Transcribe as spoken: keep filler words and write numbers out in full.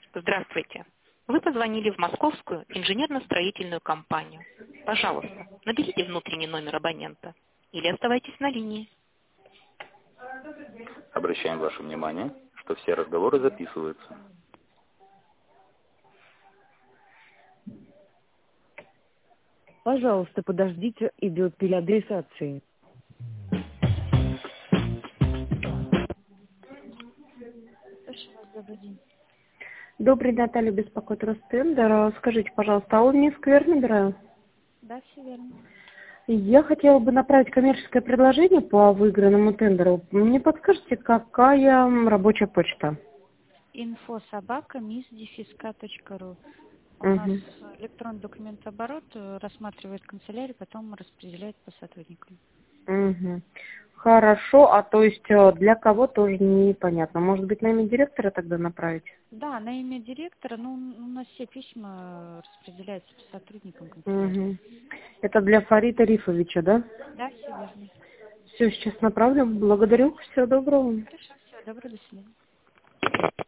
Здравствуйте. Вы позвонили в Московскую инженерно-строительную компанию. Пожалуйста, наберите внутренний номер абонента или оставайтесь на линии. Обращаем ваше внимание, что все разговоры записываются. Пожалуйста, подождите, идет переадресация. Слушаю вас, добрый день. Добрый, Наталья, беспокоит Ростендер. Скажите, пожалуйста, а он не сквер набираю? Да, все верно. Я хотела бы направить коммерческое предложение по выигранному тендеру. Мне подскажете, какая рабочая почта? Инфо собака мисс дефиска точка ру. У Угу. нас электронный документооборот рассматривает канцелярия, потом распределяет по сотрудникам. Угу. Хорошо, а то есть для кого тоже непонятно. Может быть, на имя директора тогда направить? Да, на имя директора, ну, у нас все письма распределяются по сотрудникам канцелярии. Угу. Это для Фарита Рифовича, да? Да, все верно. Все, сейчас направлю. Благодарю. Всего доброго. Хорошо, всего доброго, до свидания.